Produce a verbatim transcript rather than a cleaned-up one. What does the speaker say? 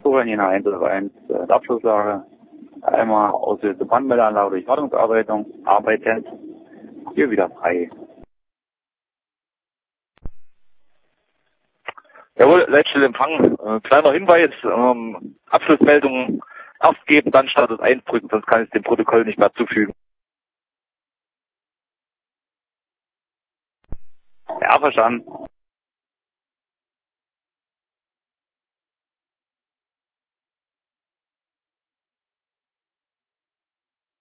Ausfuhren in der eins null eins äh, der Abschlusslage. Einmal aus der Brandmeldeanlage durch Wartungsarbeitung arbeiten. Hier wieder frei. Jawohl, Leitstelle Empfang. Äh, kleiner Hinweis, ähm, Abschlussmeldung erst geben, dann Status eins drücken, sonst kann ich dem Protokoll nicht mehr zufügen. Ja, verstanden.